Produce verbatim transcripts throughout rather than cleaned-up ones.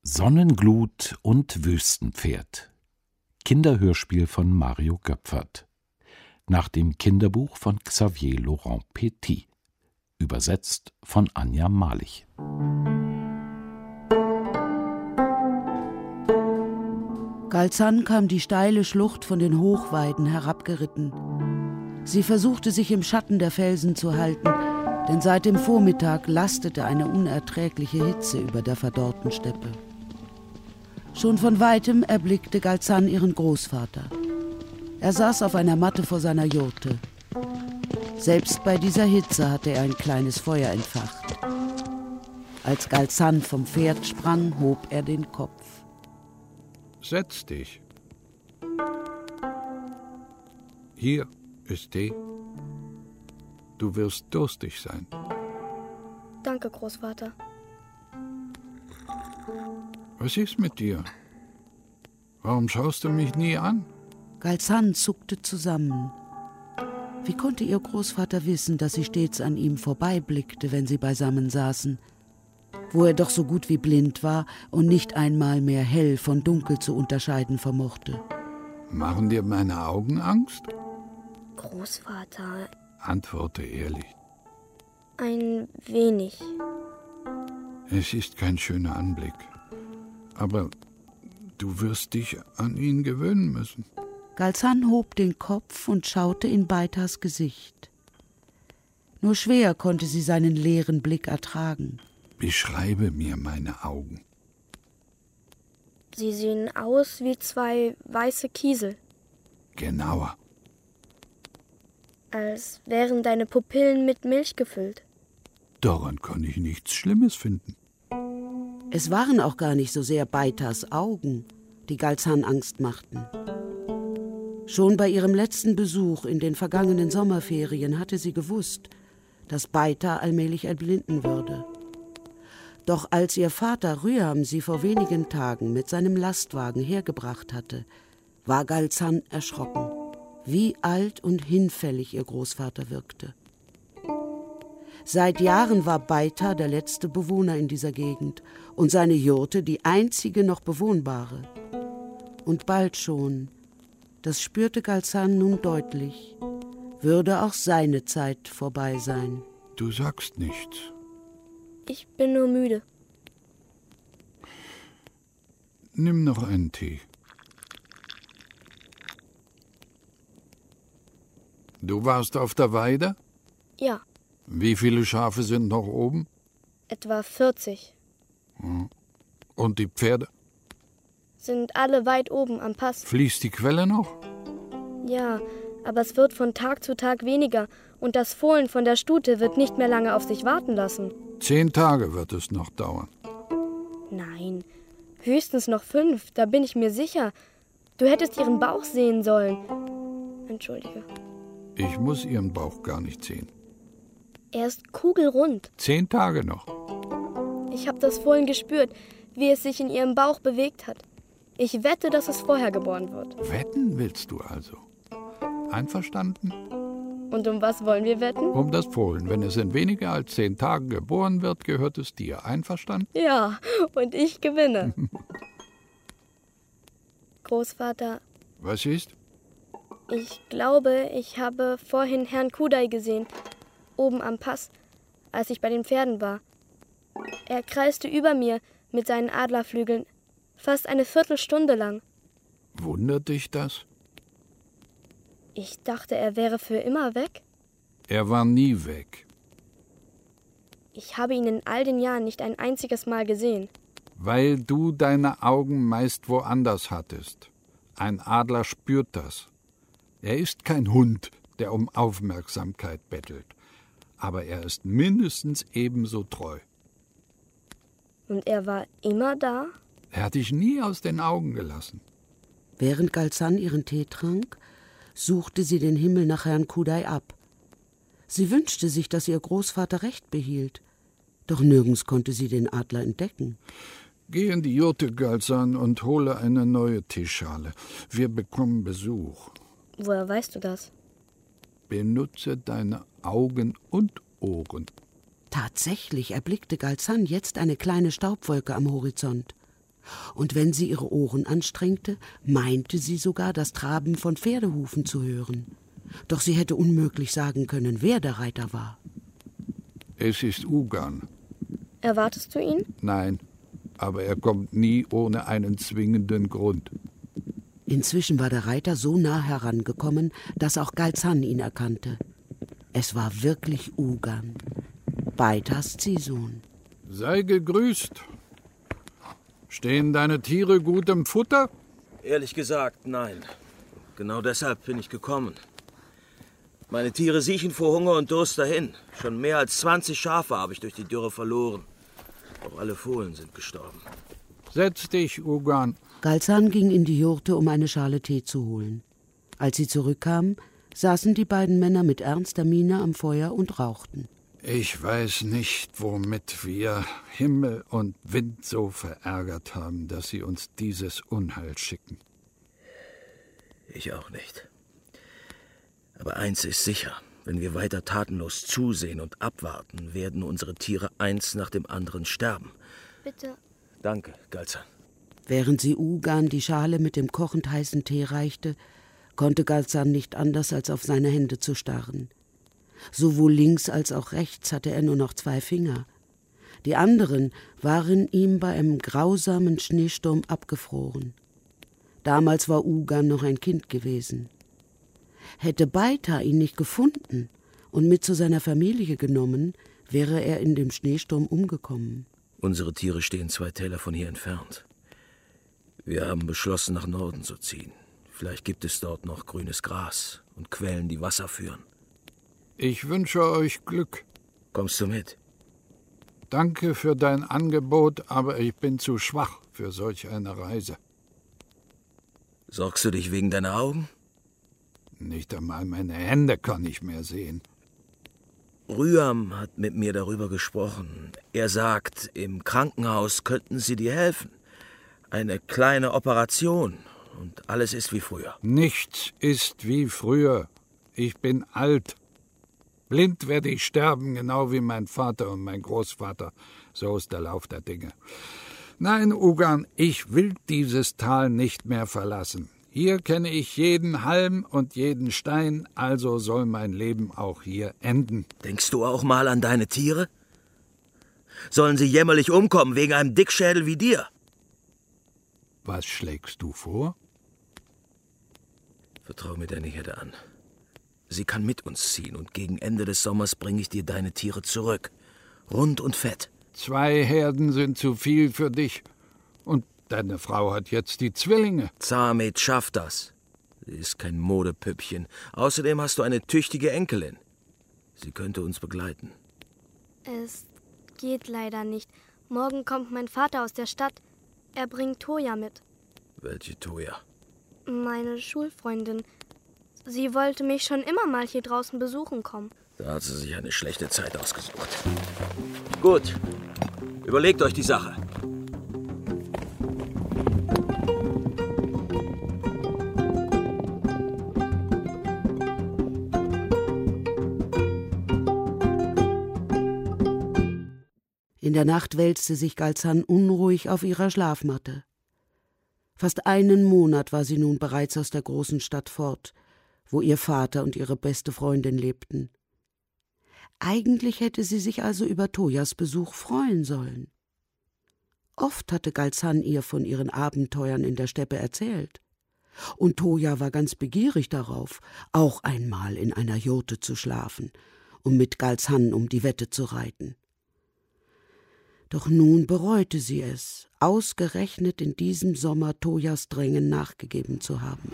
Sonnenglut und Wüstenpferd. Kinderhörspiel von Mario Göpfert. Nach dem Kinderbuch von Xavier Laurent Petit. Übersetzt von Anja Malich. Galzan kam die steile Schlucht von den Hochweiden herabgeritten. Sie versuchte, sich im Schatten der Felsen zu halten, denn seit dem Vormittag lastete eine unerträgliche Hitze über der verdorrten Steppe. Schon von Weitem erblickte Galzan ihren Großvater. Er saß auf einer Matte vor seiner Jurte. Selbst bei dieser Hitze hatte er ein kleines Feuer entfacht. Als Galzan vom Pferd sprang, hob er den Kopf. Setz dich. Hier ist Tee. Du wirst durstig sein. Danke, Großvater. Was ist mit dir? Warum schaust du mich nie an? Galzan zuckte zusammen. Wie konnte ihr Großvater wissen, dass sie stets an ihm vorbeiblickte, wenn sie beisammen saßen, wo er doch so gut wie blind war und nicht einmal mehr hell von dunkel zu unterscheiden vermochte? Machen dir meine Augen Angst? Großvater. Antworte ehrlich. Ein wenig. Es ist kein schöner Anblick. Aber du wirst dich an ihn gewöhnen müssen. Galzan hob den Kopf und schaute in Beitas Gesicht. Nur schwer konnte sie seinen leeren Blick ertragen. Beschreibe mir meine Augen. Sie sehen aus wie zwei weiße Kiesel. Genauer. Als wären deine Pupillen mit Milch gefüllt. Daran kann ich nichts Schlimmes finden. Es waren auch gar nicht so sehr Beitas Augen, die Galzan Angst machten. Schon bei ihrem letzten Besuch in den vergangenen Sommerferien hatte sie gewusst, dass Beita allmählich erblinden würde. Doch als ihr Vater Rüham sie vor wenigen Tagen mit seinem Lastwagen hergebracht hatte, war Galzan erschrocken, wie alt und hinfällig ihr Großvater wirkte. Seit Jahren war Beita der letzte Bewohner in dieser Gegend und seine Jurte die einzige noch bewohnbare. Und bald schon, das spürte Galzan nun deutlich, würde auch seine Zeit vorbei sein. Du sagst nichts. Ich bin nur müde. Nimm noch einen Tee. Du warst auf der Weide? Ja. Wie viele Schafe sind noch oben? Etwa vierzig. Und die Pferde? Sind alle weit oben am Pass. Fließt die Quelle noch? Ja, aber es wird von Tag zu Tag weniger und das Fohlen von der Stute wird nicht mehr lange auf sich warten lassen. Zehn Tage wird es noch dauern. Nein, höchstens noch fünf, da bin ich mir sicher. Du hättest ihren Bauch sehen sollen. Entschuldige. Ich muss ihren Bauch gar nicht sehen. Er ist kugelrund. Zehn Tage noch. Ich habe das Fohlen gespürt, wie es sich in ihrem Bauch bewegt hat. Ich wette, dass es vorher geboren wird. Wetten willst du also? Einverstanden? Und um was wollen wir wetten? Um das Fohlen. Wenn es in weniger als zehn Tagen geboren wird, gehört es dir. Einverstanden? Ja, und ich gewinne. Großvater. Was ist? Ich glaube, ich habe vorhin Herrn Kudai gesehen, oben am Pass, als ich bei den Pferden war. Er kreiste über mir mit seinen Adlerflügeln, fast eine Viertelstunde lang. Wundert dich das? Ich dachte, er wäre für immer weg. Er war nie weg. Ich habe ihn in all den Jahren nicht ein einziges Mal gesehen. Weil du deine Augen meist woanders hattest. Ein Adler spürt das. Er ist kein Hund, der um Aufmerksamkeit bettelt. Aber er ist mindestens ebenso treu. Und er war immer da? Er hat dich nie aus den Augen gelassen. Während Galzan ihren Tee trank, suchte sie den Himmel nach Herrn Kudai ab. Sie wünschte sich, dass ihr Großvater recht behielt. Doch nirgends konnte sie den Adler entdecken. Geh in die Jurte, Galzan, und hole eine neue Teeschale. Wir bekommen Besuch. Woher weißt du das? Benutze deine Augen und Ohren. Tatsächlich erblickte Galzan jetzt eine kleine Staubwolke am Horizont. Und wenn sie ihre Ohren anstrengte, meinte sie sogar, das Traben von Pferdehufen zu hören. Doch sie hätte unmöglich sagen können, wer der Reiter war. Es ist Ugan. Erwartest du ihn? Nein, aber er kommt nie ohne einen zwingenden Grund. Inzwischen war der Reiter so nah herangekommen, dass auch Galzan ihn erkannte. Es war wirklich Ugan, Beitas Ziehsohn. Sei gegrüßt. Stehen deine Tiere gut im Futter? Ehrlich gesagt, nein. Genau deshalb bin ich gekommen. Meine Tiere siechen vor Hunger und Durst dahin. Schon mehr als zwanzig Schafe habe ich durch die Dürre verloren. Auch alle Fohlen sind gestorben. Setz dich, Ugan. Galzan ging in die Jurte, um eine Schale Tee zu holen. Als sie zurückkamen, saßen die beiden Männer mit ernster Miene am Feuer und rauchten. Ich weiß nicht, womit wir Himmel und Wind so verärgert haben, dass sie uns dieses Unheil schicken. Ich auch nicht. Aber eins ist sicher, wenn wir weiter tatenlos zusehen und abwarten, werden unsere Tiere eins nach dem anderen sterben. Bitte. Danke, Galzan. Während sie Ugan die Schale mit dem kochend heißen Tee reichte, konnte Galzan nicht anders, als auf seine Hände zu starren. Sowohl links als auch rechts hatte er nur noch zwei Finger. Die anderen waren ihm bei einem grausamen Schneesturm abgefroren. Damals war Ugan noch ein Kind gewesen. Hätte Beita ihn nicht gefunden und mit zu seiner Familie genommen, wäre er in dem Schneesturm umgekommen. Unsere Tiere stehen zwei Täler von hier entfernt. Wir haben beschlossen, nach Norden zu ziehen. Vielleicht gibt es dort noch grünes Gras und Quellen, die Wasser führen. Ich wünsche euch Glück. Kommst du mit? Danke für dein Angebot, aber ich bin zu schwach für solch eine Reise. Sorgst du dich wegen deiner Augen? Nicht einmal meine Hände kann ich mehr sehen. Rüam hat mit mir darüber gesprochen. Er sagt, im Krankenhaus könnten sie dir helfen. Eine kleine Operation und alles ist wie früher. Nichts ist wie früher. Ich bin alt. Blind werde ich sterben, genau wie mein Vater und mein Großvater. So ist der Lauf der Dinge. Nein, Ugan, ich will dieses Tal nicht mehr verlassen. Hier kenne ich jeden Halm und jeden Stein, also soll mein Leben auch hier enden. Denkst du auch mal an deine Tiere? Sollen sie jämmerlich umkommen wegen einem Dickschädel wie dir? Was schlägst du vor? Vertrau mir deine Herde an. Sie kann mit uns ziehen und gegen Ende des Sommers bringe ich dir deine Tiere zurück. Rund und fett. Zwei Herden sind zu viel für dich. Und deine Frau hat jetzt die Zwillinge. Zamet schafft das. Sie ist kein Modepüppchen. Außerdem hast du eine tüchtige Enkelin. Sie könnte uns begleiten. Es geht leider nicht. Morgen kommt mein Vater aus der Stadt. Er bringt Toja mit. Welche Toja? Meine Schulfreundin. Sie wollte mich schon immer mal hier draußen besuchen kommen. Da hat sie sich eine schlechte Zeit ausgesucht. Gut, überlegt euch die Sache. In der Nacht wälzte sich Galzan unruhig auf ihrer Schlafmatte. Fast einen Monat war sie nun bereits aus der großen Stadt fort, wo ihr Vater und ihre beste Freundin lebten. Eigentlich hätte sie sich also über Tojas Besuch freuen sollen. Oft hatte Galzan ihr von ihren Abenteuern in der Steppe erzählt. Und Toja war ganz begierig darauf, auch einmal in einer Jurte zu schlafen, um mit Galzan um die Wette zu reiten. Doch nun bereute sie es, ausgerechnet in diesem Sommer Tojas Drängen nachgegeben zu haben.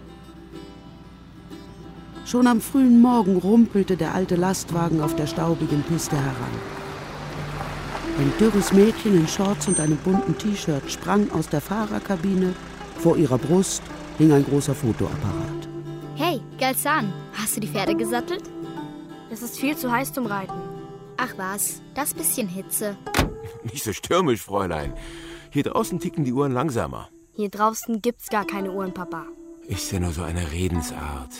Schon am frühen Morgen rumpelte der alte Lastwagen auf der staubigen Piste heran. Ein dürres Mädchen in Shorts und einem bunten T-Shirt sprang aus der Fahrerkabine. Vor ihrer Brust hing ein großer Fotoapparat. Hey, Galzan, hast du die Pferde gesattelt? Es ist viel zu heiß zum Reiten. Ach was, das bisschen Hitze. Nicht so stürmisch, Fräulein. Hier draußen ticken die Uhren langsamer. Hier draußen gibt's gar keine Uhren, Papa. Ist ja nur so eine Redensart.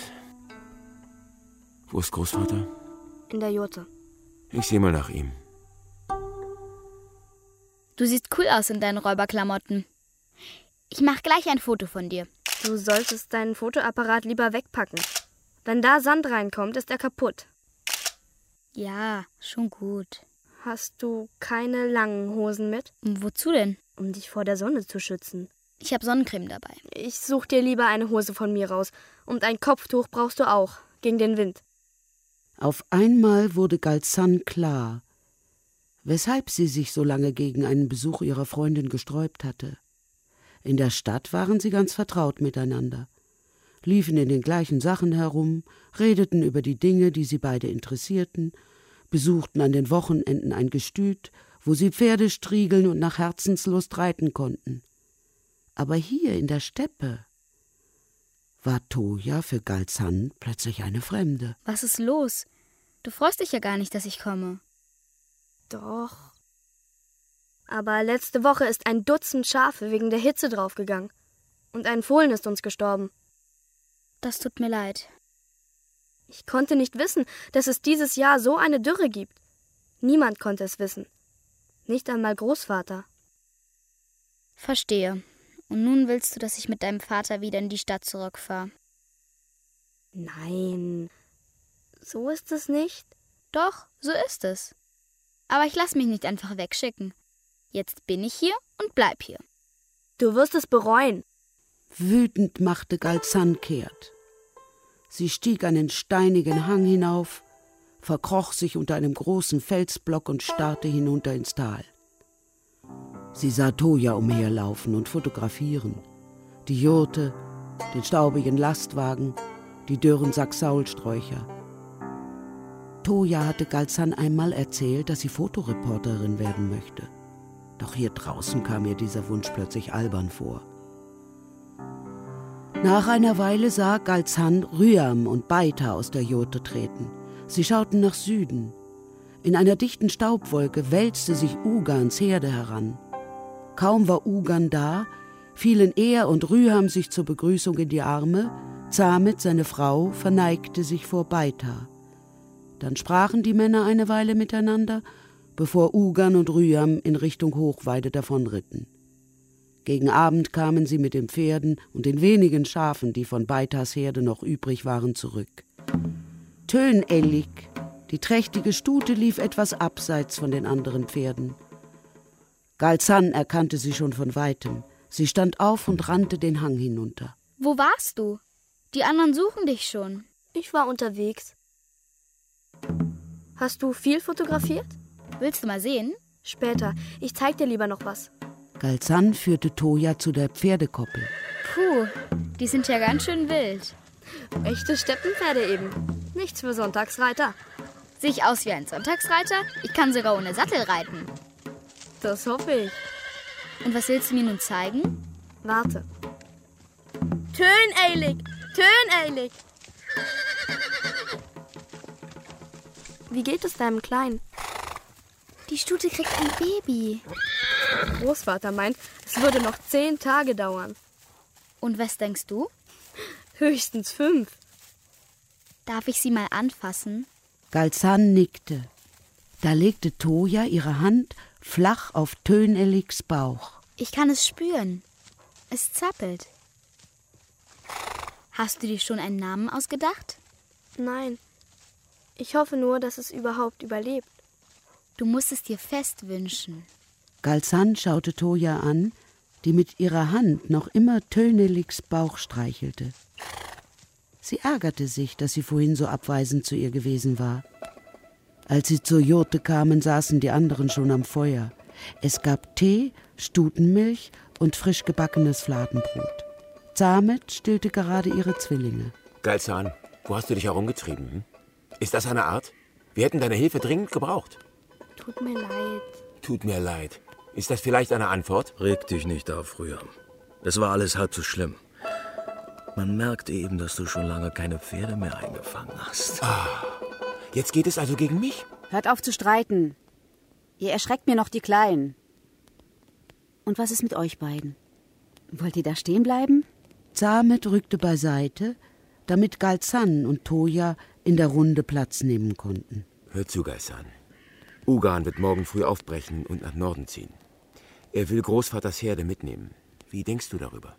Wo ist Großvater? In der Jurte. Ich sehe mal nach ihm. Du siehst cool aus in deinen Räuberklamotten. Ich mach gleich ein Foto von dir. Du solltest deinen Fotoapparat lieber wegpacken. Wenn da Sand reinkommt, ist er kaputt. Ja, schon gut. Hast du keine langen Hosen mit? Wozu denn? Um dich vor der Sonne zu schützen. Ich habe Sonnencreme dabei. Ich such dir lieber eine Hose von mir raus. Und ein Kopftuch brauchst du auch, gegen den Wind. Auf einmal wurde Galzan klar, weshalb sie sich so lange gegen einen Besuch ihrer Freundin gesträubt hatte. In der Stadt waren sie ganz vertraut miteinander, liefen in den gleichen Sachen herum, redeten über die Dinge, die sie beide interessierten, besuchten an den Wochenenden ein Gestüt, wo sie Pferde striegeln und nach Herzenslust reiten konnten. Aber hier in der Steppe war Toja für Galzan plötzlich eine Fremde. Was ist los? Du freust dich ja gar nicht, dass ich komme. Doch. Aber letzte Woche ist ein Dutzend Schafe wegen der Hitze draufgegangen. Und ein Fohlen ist uns gestorben. Das tut mir leid. Ich konnte nicht wissen, dass es dieses Jahr so eine Dürre gibt. Niemand konnte es wissen. Nicht einmal Großvater. Verstehe. Und nun willst du, dass ich mit deinem Vater wieder in die Stadt zurückfahre? Nein, so ist es nicht. Doch, so ist es. Aber ich lass mich nicht einfach wegschicken. Jetzt bin ich hier und bleib hier. Du wirst es bereuen. Wütend machte Galzan kehrt. Sie stieg einen steinigen Hang hinauf, verkroch sich unter einem großen Felsblock und starrte hinunter ins Tal. Sie sah Toja umherlaufen und fotografieren. Die Jurte, den staubigen Lastwagen, die dürren Sacksaulsträucher. Toja hatte Galzan einmal erzählt, dass sie Fotoreporterin werden möchte. Doch hier draußen kam ihr dieser Wunsch plötzlich albern vor. Nach einer Weile sah Galzan Rüam und Beita aus der Jurte treten. Sie schauten nach Süden. In einer dichten Staubwolke wälzte sich Ugans Herde heran. Kaum war Ugan da, fielen er und Rüham sich zur Begrüßung in die Arme, Zamet, seine Frau, verneigte sich vor Beita. Dann sprachen die Männer eine Weile miteinander, bevor Ugan und Rüham in Richtung Hochweide davonritten. Gegen Abend kamen sie mit den Pferden und den wenigen Schafen, die von Beitas Herde noch übrig waren, zurück. Tönellig, die trächtige Stute, lief etwas abseits von den anderen Pferden. Galzan erkannte sie schon von Weitem. Sie stand auf und rannte den Hang hinunter. Wo warst du? Die anderen suchen dich schon. Ich war unterwegs. Hast du viel fotografiert? Willst du mal sehen? Später. Ich zeig dir lieber noch was. Galzan führte Toja zu der Pferdekoppel. Puh, die sind ja ganz schön wild. Echte Steppenpferde eben. Nichts für Sonntagsreiter. Sehe ich aus wie ein Sonntagsreiter? Ich kann sogar ohne Sattel reiten. Das hoffe ich. Und was willst du mir nun zeigen? Warte. Töneilig! Töneilig! Wie geht es deinem Kleinen? Die Stute kriegt ein Baby. Großvater meint, es würde noch zehn Tage dauern. Und was denkst du? Höchstens fünf. Darf ich sie mal anfassen? Galzan nickte. Da legte Toja ihre Hand flach auf Töneligs Bauch. Ich kann es spüren. Es zappelt. Hast du dir schon einen Namen ausgedacht? Nein. Ich hoffe nur, dass es überhaupt überlebt. Du musst es dir fest wünschen. Galzan schaute Toja an, die mit ihrer Hand noch immer Töneligs Bauch streichelte. Sie ärgerte sich, dass sie vorhin so abweisend zu ihr gewesen war. Als sie zur Jurte kamen, saßen die anderen schon am Feuer. Es gab Tee, Stutenmilch und frisch gebackenes Fladenbrot. Zamet stillte gerade ihre Zwillinge. Galzan, wo hast du dich herumgetrieben? Hm? Ist das eine Art? Wir hätten deine Hilfe dringend gebraucht. Tut mir leid. Tut mir leid. Ist das vielleicht eine Antwort? Reg dich nicht auf, Rüham. Es war alles halb so schlimm. Man merkt eben, dass du schon lange keine Pferde mehr eingefangen hast. Ah, jetzt geht es also gegen mich? Hört auf zu streiten. Ihr erschreckt mir noch die Kleinen. Und was ist mit euch beiden? Wollt ihr da stehen bleiben? Zamet rückte beiseite, damit Galzan und Toja in der Runde Platz nehmen konnten. Hör zu, Galzan. Ugan wird morgen früh aufbrechen und nach Norden ziehen. Er will Großvaters Herde mitnehmen. Wie denkst du darüber?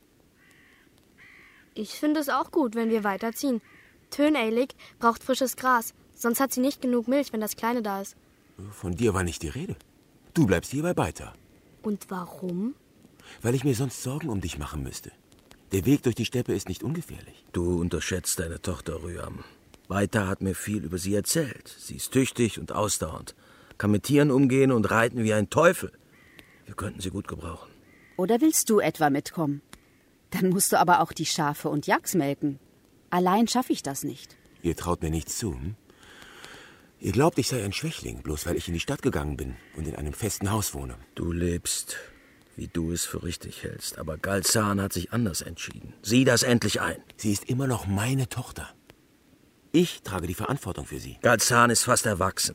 Ich finde es auch gut, wenn wir weiterziehen. Tön-Eilig braucht frisches Gras, sonst hat sie nicht genug Milch, wenn das Kleine da ist. Von dir war nicht die Rede. Du bleibst hier bei Beita. Und warum? Weil ich mir sonst Sorgen um dich machen müsste. Der Weg durch die Steppe ist nicht ungefährlich. Du unterschätzt deine Tochter, Rüam. Beita hat mir viel über sie erzählt. Sie ist tüchtig und ausdauernd, kann mit Tieren umgehen und reiten wie ein Teufel. Wir könnten sie gut gebrauchen. Oder willst du etwa mitkommen? Dann musst du aber auch die Schafe und Yaks melken. Allein schaffe ich das nicht. Ihr traut mir nichts zu, hm? Ihr glaubt, ich sei ein Schwächling, bloß weil ich in die Stadt gegangen bin und in einem festen Haus wohne. Du lebst, wie du es für richtig hältst. Aber Galzan hat sich anders entschieden. Sieh das endlich ein. Sie ist immer noch meine Tochter. Ich trage die Verantwortung für sie. Galzan ist fast erwachsen.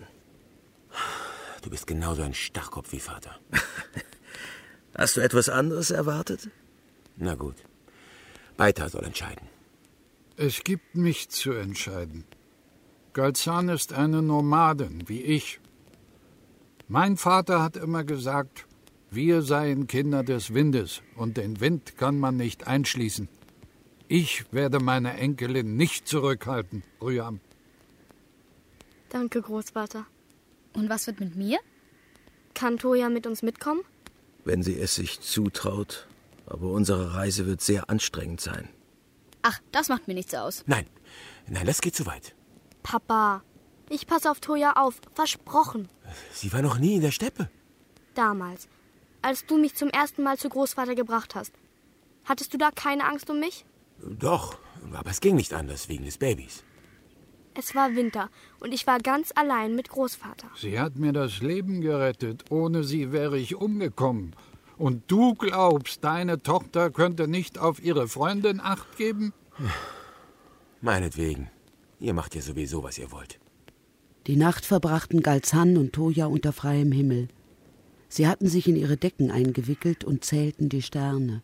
Du bist genauso ein Stachkopf wie Vater. Hast du etwas anderes erwartet? Na gut. Beita soll entscheiden. Es gibt mich zu entscheiden. Galzan ist eine Nomadin, wie ich. Mein Vater hat immer gesagt, wir seien Kinder des Windes und den Wind kann man nicht einschließen. Ich werde meine Enkelin nicht zurückhalten, Rüam. Danke, Großvater. Und was wird mit mir? Kann Toja mit uns mitkommen? Wenn sie es sich zutraut. Aber unsere Reise wird sehr anstrengend sein. Ach, das macht mir nichts aus. Nein, nein, das geht zu weit. Papa, ich passe auf Toja auf. Versprochen. Sie war noch nie in der Steppe. Damals, als du mich zum ersten Mal zu Großvater gebracht hast. Hattest du da keine Angst um mich? Doch, aber es ging nicht anders wegen des Babys. Es war Winter und ich war ganz allein mit Großvater. Sie hat mir das Leben gerettet. Ohne sie wäre ich umgekommen. Und du glaubst, deine Tochter könnte nicht auf ihre Freundin Acht geben? Meinetwegen. Ihr macht ja sowieso, was ihr wollt. Die Nacht verbrachten Galzan und Toja unter freiem Himmel. Sie hatten sich in ihre Decken eingewickelt und zählten die Sterne.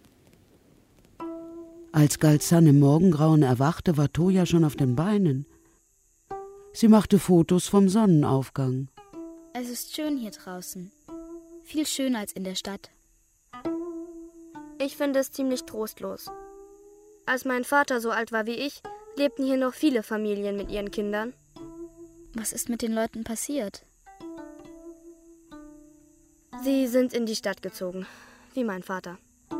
Als Galzan im Morgengrauen erwachte, war Toja schon auf den Beinen. Sie machte Fotos vom Sonnenaufgang. Es ist schön hier draußen. Viel schöner als in der Stadt. Ich finde es ziemlich trostlos. Als mein Vater so alt war wie ich, lebten hier noch viele Familien mit ihren Kindern. Was ist mit den Leuten passiert? Sie sind in die Stadt gezogen, wie mein Vater.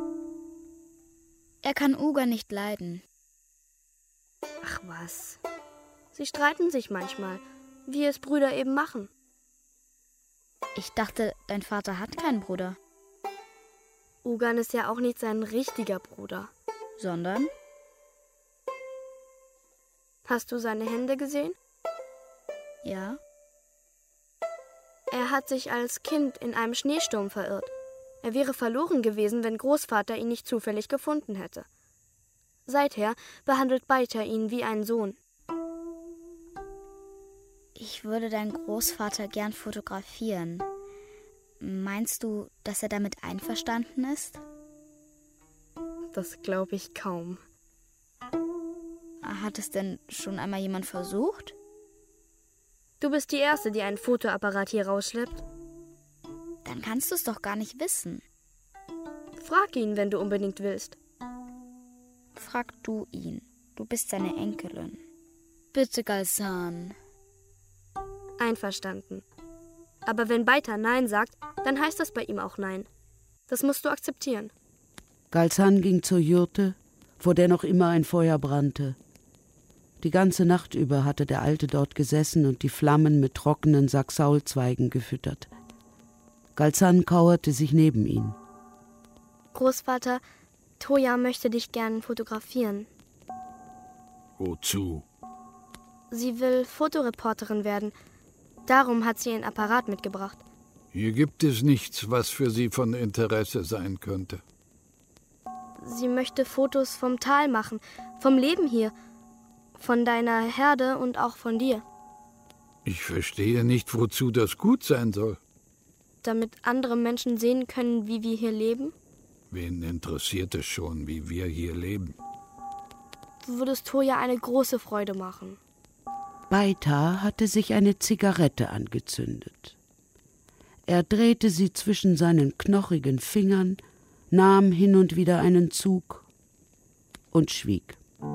Er kann Uga nicht leiden. Ach was. Sie streiten sich manchmal, wie es Brüder eben machen. Ich dachte, dein Vater hat keinen Bruder. Ugan ist ja auch nicht sein richtiger Bruder. Sondern? Hast du seine Hände gesehen? Ja. Er hat sich als Kind in einem Schneesturm verirrt. Er wäre verloren gewesen, wenn Großvater ihn nicht zufällig gefunden hätte. Seither behandelt Beita ihn wie einen Sohn. Ich würde deinen Großvater gern fotografieren. Meinst du, dass er damit einverstanden ist? Das glaube ich kaum. Hat es denn schon einmal jemand versucht? Du bist die Erste, die einen Fotoapparat hier rausschleppt. Dann kannst du es doch gar nicht wissen. Frag ihn, wenn du unbedingt willst. Frag du ihn. Du bist seine Enkelin. Bitte, Galzan. Einverstanden. Aber wenn Beita Nein sagt, dann heißt das bei ihm auch Nein. Das musst du akzeptieren. Galzan ging zur Jurte, vor der noch immer ein Feuer brannte. Die ganze Nacht über hatte der Alte dort gesessen und die Flammen mit trockenen Saxaulzweigen gefüttert. Galzan kauerte sich neben ihn. Großvater, Toja möchte dich gern fotografieren. Wozu? Sie will Fotoreporterin werden. Darum hat sie ein Apparat mitgebracht. Hier gibt es nichts, was für sie von Interesse sein könnte. Sie möchte Fotos vom Tal machen, vom Leben hier, von deiner Herde und auch von dir. Ich verstehe nicht, wozu das gut sein soll. Damit andere Menschen sehen können, wie wir hier leben? Wen interessiert es schon, wie wir hier leben? Du würdest Toja eine große Freude machen. Beita hatte sich eine Zigarette angezündet. Er drehte sie zwischen seinen knochigen Fingern, nahm hin und wieder einen Zug und schwieg.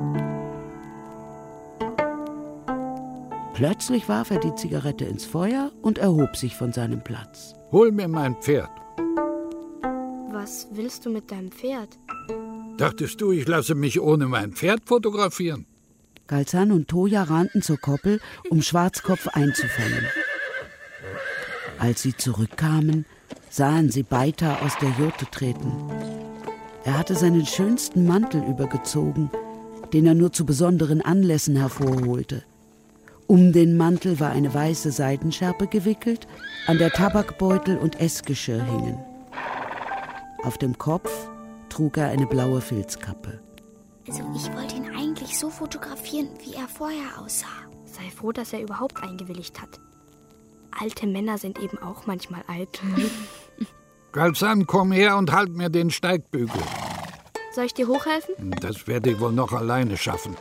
Plötzlich warf er die Zigarette ins Feuer und erhob sich von seinem Platz. Hol mir mein Pferd. Was willst du mit deinem Pferd? Dachtest du, ich lasse mich ohne mein Pferd fotografieren? Galzan und Toja rannten zur Koppel, um Schwarzkopf einzufangen. Als sie zurückkamen, sahen sie Beitar aus der Jurte treten. Er hatte seinen schönsten Mantel übergezogen, den er nur zu besonderen Anlässen hervorholte. Um den Mantel war eine weiße Seidenschärpe gewickelt, an der Tabakbeutel und Essgeschirr hingen. Auf dem Kopf trug er eine blaue Filzkappe. Also ich wollte ihn eigentlich so fotografieren, wie er vorher aussah. Sei froh, dass er überhaupt eingewilligt hat. Alte Männer sind eben auch manchmal alt. Galzan, komm her und halt mir den Steigbügel. Soll ich dir hochhelfen? Das werde ich wohl noch alleine schaffen.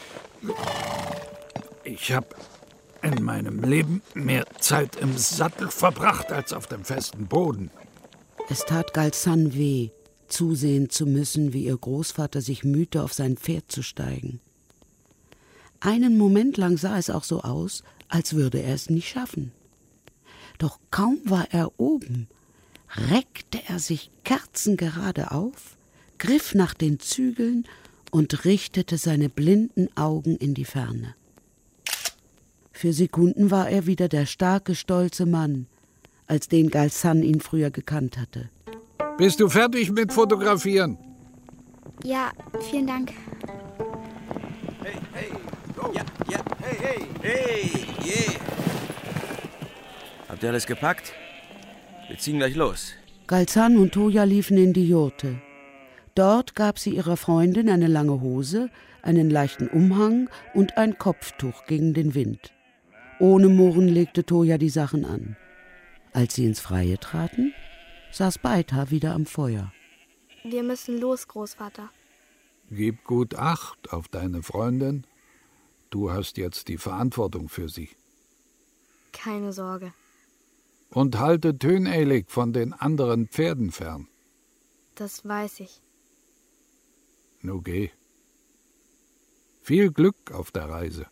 Ich habe in meinem Leben mehr Zeit im Sattel verbracht als auf dem festen Boden. Es tat Galzan weh, zusehen zu müssen, wie ihr Großvater sich mühte, auf sein Pferd zu steigen. Einen Moment lang sah es auch so aus, als würde er es nicht schaffen. Doch kaum war er oben, reckte er sich kerzengerade auf, griff nach den Zügeln und richtete seine blinden Augen in die Ferne. Für Sekunden war er wieder der starke, stolze Mann, als den Galzan ihn früher gekannt hatte. Bist du fertig mit Fotografieren? Ja, vielen Dank. Hey, hey, go. Ja, ja, hey, hey, hey, yeah. Habt ihr alles gepackt? Wir ziehen gleich los. Galzan und Toja liefen in die Jurte. Dort gab sie ihrer Freundin eine lange Hose, einen leichten Umhang und ein Kopftuch gegen den Wind. Ohne Murren legte Toja die Sachen an. Als sie ins Freie traten, saß Beitar wieder am Feuer. Wir müssen los, Großvater. Gib gut Acht auf deine Freundin. Du hast jetzt die Verantwortung für sie. Keine Sorge. Und halte Töneilig von den anderen Pferden fern. Das weiß ich. Nu geh. Viel Glück auf der Reise.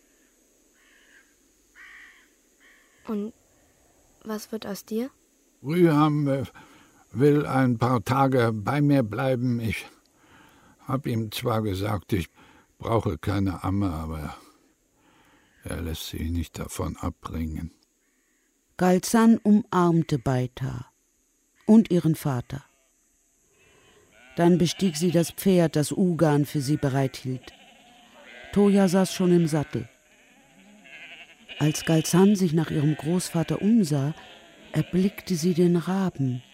Und was wird aus dir? Rüham äh, will ein paar Tage bei mir bleiben. Ich hab ihm zwar gesagt, ich brauche keine Amme, aber er lässt sich nicht davon abbringen. Galzan umarmte Beitar und ihren Vater. Dann bestieg sie das Pferd, das Ugan für sie bereithielt. Toja saß schon im Sattel. Als Galzan sich nach ihrem Großvater umsah, erblickte sie den Raben.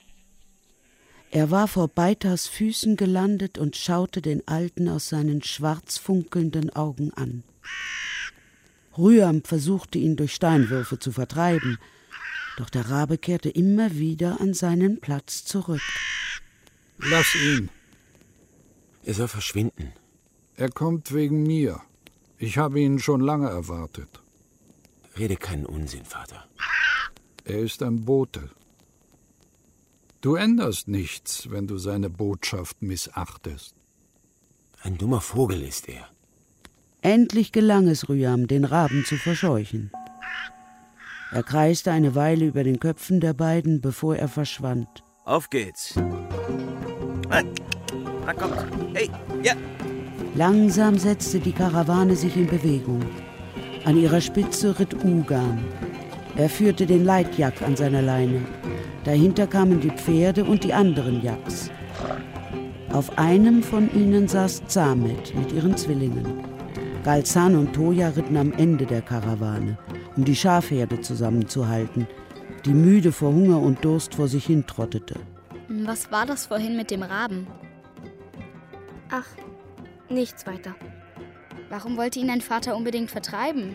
Er war vor Beitars Füßen gelandet und schaute den Alten aus seinen schwarz funkelnden Augen an. Rüham versuchte ihn durch Steinwürfe zu vertreiben, doch der Rabe kehrte immer wieder an seinen Platz zurück. Lass ihn. Er soll verschwinden. Er kommt wegen mir. Ich habe ihn schon lange erwartet. Rede keinen Unsinn, Vater. Er ist ein Bote. Du änderst nichts, wenn du seine Botschaft missachtest. Ein dummer Vogel ist er. Endlich gelang es Rüham, den Raben zu verscheuchen. Er kreiste eine Weile über den Köpfen der beiden, bevor er verschwand. Auf geht's. Na, na kommt. Hey, ja. Langsam setzte die Karawane sich in Bewegung. An ihrer Spitze ritt Ugan. Er führte den Leitjak an seiner Leine. Dahinter kamen die Pferde und die anderen Jaks. Auf einem von ihnen saß Zamet mit ihren Zwillingen. Galzan und Toja ritten am Ende der Karawane, um die Schafherde zusammenzuhalten, die müde vor Hunger und Durst vor sich hin trottete. Was war das vorhin mit dem Raben? Ach, nichts weiter. Warum wollte ihn dein Vater unbedingt vertreiben?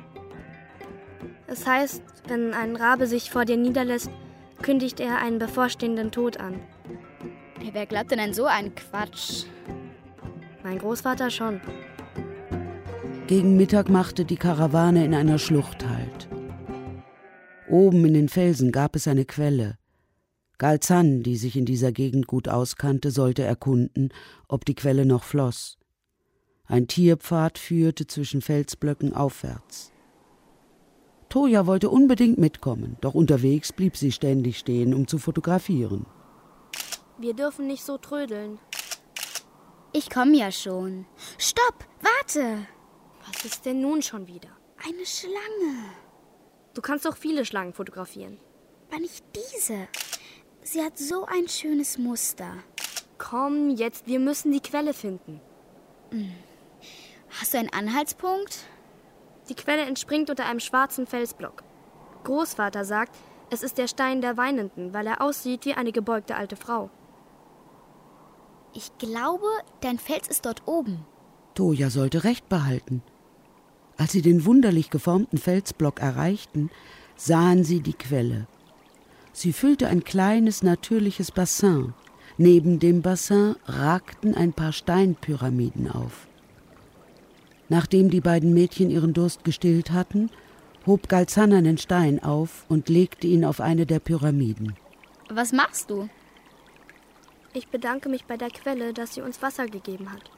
Es heißt, wenn ein Rabe sich vor dir niederlässt, kündigt er einen bevorstehenden Tod an. Wer glaubt denn an so einen Quatsch? Mein Großvater schon. Gegen Mittag machte die Karawane in einer Schlucht Halt. Oben in den Felsen gab es eine Quelle. Galzan, die sich in dieser Gegend gut auskannte, sollte erkunden, ob die Quelle noch floss. Ein Tierpfad führte zwischen Felsblöcken aufwärts. Toja wollte unbedingt mitkommen, doch unterwegs blieb sie ständig stehen, um zu fotografieren. Wir dürfen nicht so trödeln. Ich komme ja schon. Stopp, warte! Was ist denn nun schon wieder? Eine Schlange. Du kannst doch viele Schlangen fotografieren. Aber nicht diese. Sie hat so ein schönes Muster. Komm jetzt, wir müssen die Quelle finden. Hast du einen Anhaltspunkt? Die Quelle entspringt unter einem schwarzen Felsblock. Großvater sagt, es ist der Stein der Weinenden, weil er aussieht wie eine gebeugte alte Frau. Ich glaube, dein Fels ist dort oben. Toja sollte recht behalten. Als sie den wunderlich geformten Felsblock erreichten, sahen sie die Quelle. Sie füllte ein kleines, natürliches Bassin. Neben dem Bassin ragten ein paar Steinpyramiden auf. Nachdem die beiden Mädchen ihren Durst gestillt hatten, hob Galzan einen Stein auf und legte ihn auf eine der Pyramiden. Was machst du? Ich bedanke mich bei der Quelle, dass sie uns Wasser gegeben hat.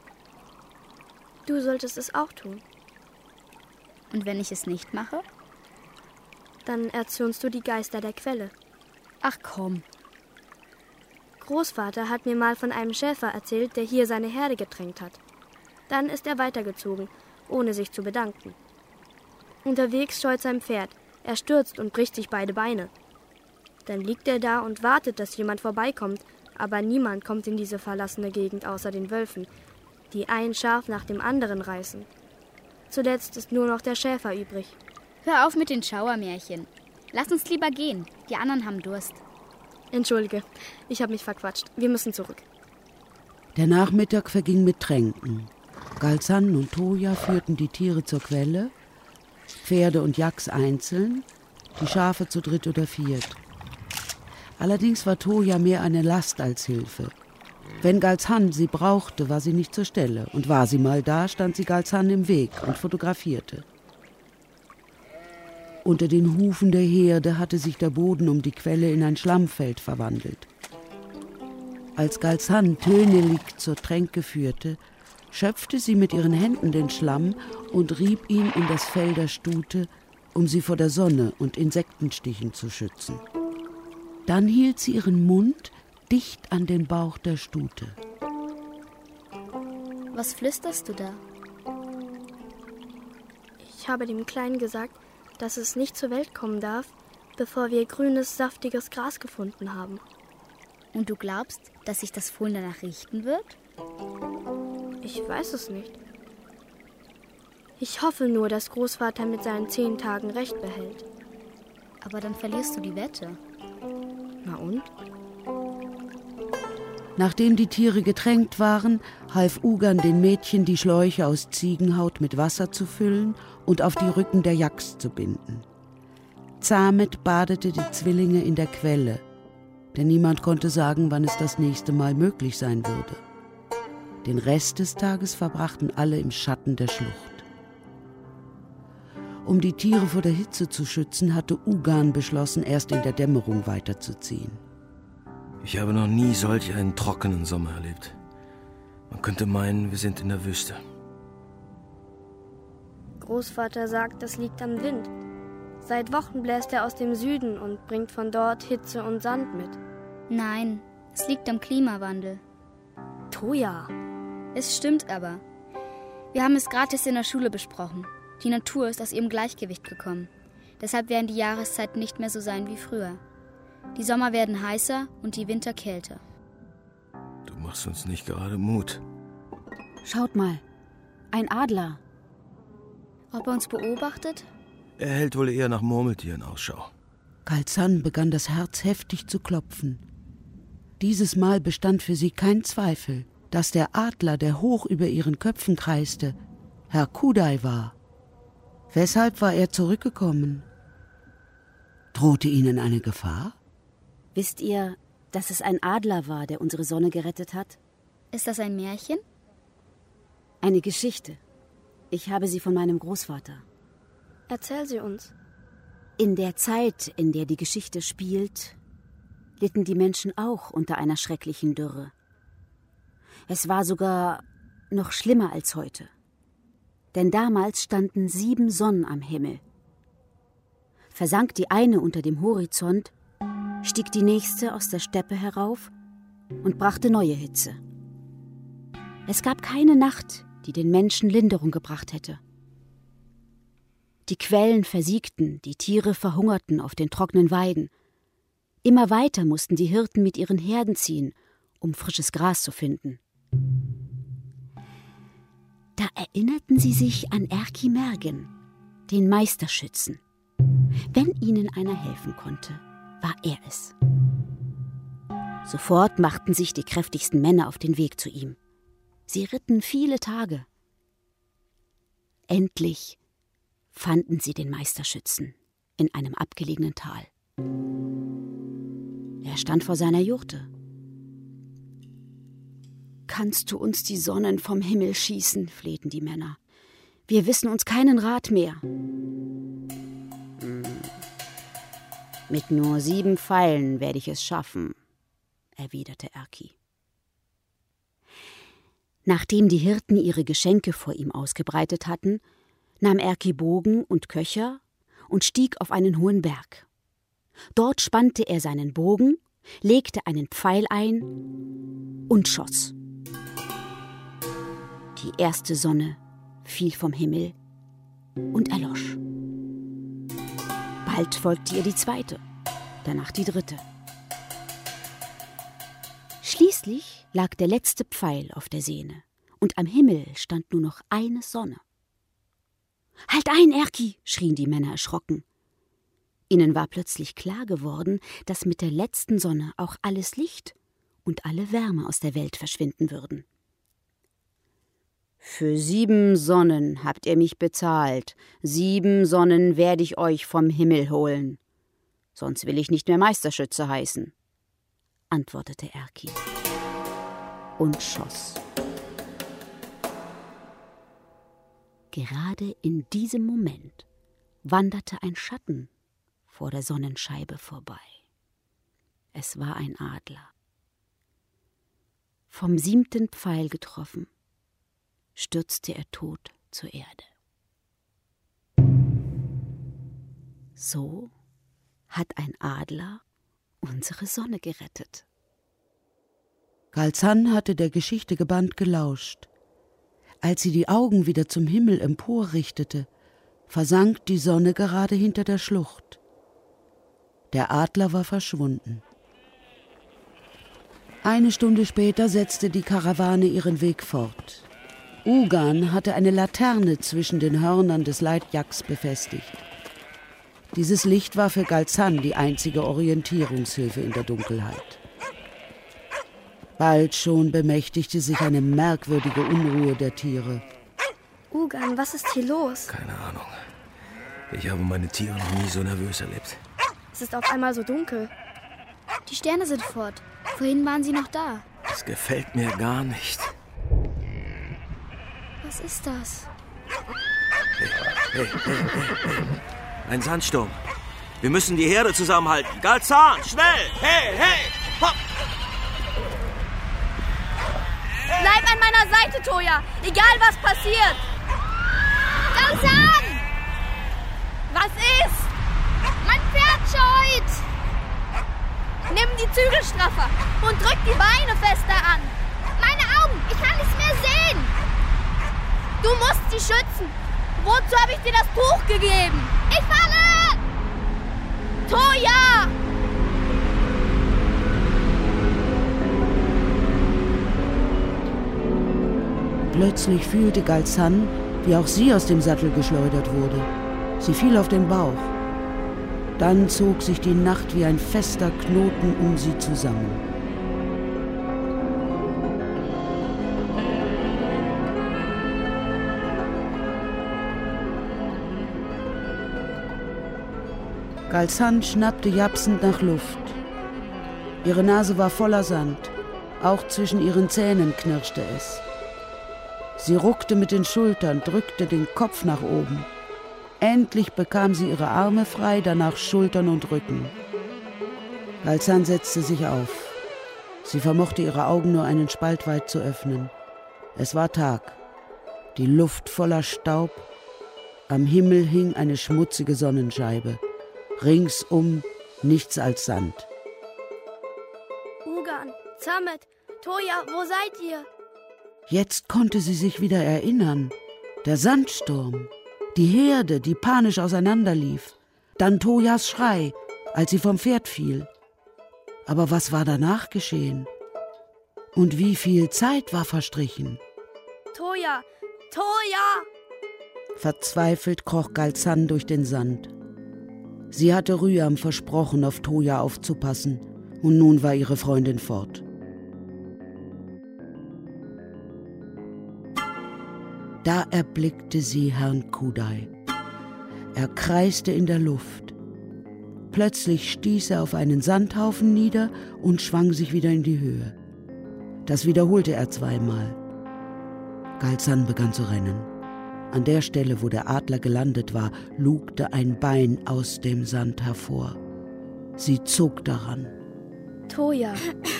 Du solltest es auch tun. Und wenn ich es nicht mache? Dann erzürnst du die Geister der Quelle. Ach komm. Großvater hat mir mal von einem Schäfer erzählt, der hier seine Herde getränkt hat. Dann ist er weitergezogen, ohne sich zu bedanken. Unterwegs scheut sein Pferd. Er stürzt und bricht sich beide Beine. Dann liegt er da und wartet, dass jemand vorbeikommt, aber niemand kommt in diese verlassene Gegend außer den Wölfen, die ein Schaf nach dem anderen reißen. Zuletzt ist nur noch der Schäfer übrig. Hör auf mit den Schauermärchen. Lass uns lieber gehen. Die anderen haben Durst. Entschuldige, ich habe mich verquatscht. Wir müssen zurück. Der Nachmittag verging mit Tränken. Galzan und Toja führten die Tiere zur Quelle, Pferde und Yaks einzeln, die Schafe zu dritt oder viert. Allerdings war Toja mehr eine Last als Hilfe. Wenn Galzan sie brauchte, war sie nicht zur Stelle. Und war sie mal da, stand sie Galzan im Weg und fotografierte. Unter den Hufen der Herde hatte sich der Boden um die Quelle in ein Schlammfeld verwandelt. Als Galzan Tönelig zur Tränke führte, schöpfte sie mit ihren Händen den Schlamm und rieb ihn in das Fell der Stute, um sie vor der Sonne und Insektenstichen zu schützen. Dann hielt sie ihren Mund dicht an den Bauch der Stute. Was flüsterst du da? Ich habe dem Kleinen gesagt, dass es nicht zur Welt kommen darf, bevor wir grünes, saftiges Gras gefunden haben. Und du glaubst, dass sich das Fohlen danach richten wird? Ich weiß es nicht. Ich hoffe nur, dass Großvater mit seinen zehn Tagen Recht behält. Aber dann verlierst du die Wette. Na und? Nachdem die Tiere getränkt waren, half Ugan den Mädchen, die Schläuche aus Ziegenhaut mit Wasser zu füllen und auf die Rücken der Yaks zu binden. Zamet badete die Zwillinge in der Quelle, denn niemand konnte sagen, wann es das nächste Mal möglich sein würde. Den Rest des Tages verbrachten alle im Schatten der Schlucht. Um die Tiere vor der Hitze zu schützen, hatte Ugan beschlossen, erst in der Dämmerung weiterzuziehen. Ich habe noch nie solch einen trockenen Sommer erlebt. Man könnte meinen, wir sind in der Wüste. Großvater sagt, das liegt am Wind. Seit Wochen bläst er aus dem Süden und bringt von dort Hitze und Sand mit. Nein, es liegt am Klimawandel. Toja. Es stimmt aber. Wir haben es gratis in der Schule besprochen. Die Natur ist aus ihrem Gleichgewicht gekommen. Deshalb werden die Jahreszeiten nicht mehr so sein wie früher. Die Sommer werden heißer und die Winter kälter. Du machst uns nicht gerade Mut. Schaut mal, ein Adler. Ob er uns beobachtet? Er hält wohl eher nach Murmeltieren Ausschau. Galzan begann das Herz heftig zu klopfen. Dieses Mal bestand für sie kein Zweifel, dass der Adler, der hoch über ihren Köpfen kreiste, Herr Kudai war. Weshalb war er zurückgekommen? Drohte ihnen eine Gefahr? Wisst ihr, dass es ein Adler war, der unsere Sonne gerettet hat? Ist das ein Märchen? Eine Geschichte. Ich habe sie von meinem Großvater. Erzähl sie uns. In der Zeit, in der die Geschichte spielt, litten die Menschen auch unter einer schrecklichen Dürre. Es war sogar noch schlimmer als heute. Denn damals standen sieben Sonnen am Himmel. Versank die eine unter dem Horizont, stieg die nächste aus der Steppe herauf und brachte neue Hitze. Es gab keine Nacht, die den Menschen Linderung gebracht hätte. Die Quellen versiegten, die Tiere verhungerten auf den trockenen Weiden. Immer weiter mussten die Hirten mit ihren Herden ziehen, um frisches Gras zu finden. Da erinnerten sie sich an Erki Mergen, den Meisterschützen. Wenn ihnen einer helfen konnte, war er es. Sofort machten sich die kräftigsten Männer auf den Weg zu ihm. Sie ritten viele Tage. Endlich fanden sie den Meisterschützen in einem abgelegenen Tal. Er stand vor seiner Jurte. »Kannst du uns die Sonnen vom Himmel schießen?« flehten die Männer. »Wir wissen uns keinen Rat mehr.« »Hm. Mit nur sieben Pfeilen werde ich es schaffen«, erwiderte Erki. Nachdem die Hirten ihre Geschenke vor ihm ausgebreitet hatten, nahm Erki Bogen und Köcher und stieg auf einen hohen Berg. Dort spannte er seinen Bogen, legte einen Pfeil ein und schoss. Die erste Sonne fiel vom Himmel und erlosch. Bald folgte ihr die zweite, danach die dritte. Schließlich lag der letzte Pfeil auf der Sehne und am Himmel stand nur noch eine Sonne. »Halt ein, Erki!« schrien die Männer erschrocken. Ihnen war plötzlich klar geworden, dass mit der letzten Sonne auch alles Licht und alle Wärme aus der Welt verschwinden würden. »Für sieben Sonnen habt ihr mich bezahlt. Sieben Sonnen werde ich euch vom Himmel holen. Sonst will ich nicht mehr Meisterschütze heißen«, antwortete Erki und schoss. Gerade in diesem Moment wanderte ein Schatten vor der Sonnenscheibe vorbei. Es war ein Adler. Vom siebten Pfeil getroffen, stürzte er tot zur Erde. So hat ein Adler unsere Sonne gerettet. Galzan hatte der Geschichte gebannt gelauscht. Als sie die Augen wieder zum Himmel emporrichtete, versank die Sonne gerade hinter der Schlucht. Der Adler war verschwunden. Eine Stunde später setzte die Karawane ihren Weg fort. Ugan hatte eine Laterne zwischen den Hörnern des Leitjaks befestigt. Dieses Licht war für Galzan die einzige Orientierungshilfe in der Dunkelheit. Bald schon bemächtigte sich eine merkwürdige Unruhe der Tiere. Ugan, was ist hier los? Keine Ahnung. Ich habe meine Tiere noch nie so nervös erlebt. Es ist auf einmal so dunkel. Die Sterne sind fort. Vorhin waren sie noch da. Das gefällt mir gar nicht. Was ist das? Hey, hey, hey, hey, hey. Ein Sandsturm. Wir müssen die Herde zusammenhalten. Galzan, schnell! Hey, hey! Hopp! Bleib an meiner Seite, Toja! Egal, was passiert! Galzan! Was ist? Mein Pferd scheut! Nimm die Zügel straffer und drück die Beine fester an. Meine Augen, ich kann nichts mehr sehen. Du musst sie schützen. Wozu habe ich dir das Tuch gegeben? Ich falle! Toja! Plötzlich fühlte Galzan, wie auch sie aus dem Sattel geschleudert wurde. Sie fiel auf den Bauch. Dann zog sich die Nacht wie ein fester Knoten um sie zusammen. Galzan schnappte japsend nach Luft. Ihre Nase war voller Sand. Auch zwischen ihren Zähnen knirschte es. Sie ruckte mit den Schultern, drückte den Kopf nach oben. Endlich bekam sie ihre Arme frei, danach Schultern und Rücken. Galzan setzte sich auf. Sie vermochte ihre Augen nur einen Spalt weit zu öffnen. Es war Tag. Die Luft voller Staub. Am Himmel hing eine schmutzige Sonnenscheibe. Ringsum nichts als Sand. Ugan, Zamet, Toja, wo seid ihr? Jetzt konnte sie sich wieder erinnern. Der Sandsturm, die Herde, die panisch auseinanderlief. Dann Tojas Schrei, als sie vom Pferd fiel. Aber was war danach geschehen? Und wie viel Zeit war verstrichen? Toja, Toja! Verzweifelt kroch Galzan durch den Sand. Sie hatte Rüyam versprochen, auf Toja aufzupassen, und nun war ihre Freundin fort. Da erblickte sie Herrn Kudai. Er kreiste in der Luft. Plötzlich stieß er auf einen Sandhaufen nieder und schwang sich wieder in die Höhe. Das wiederholte er zweimal. Galzan begann zu rennen. An der Stelle, wo der Adler gelandet war, lugte ein Bein aus dem Sand hervor. Sie zog daran. Toja,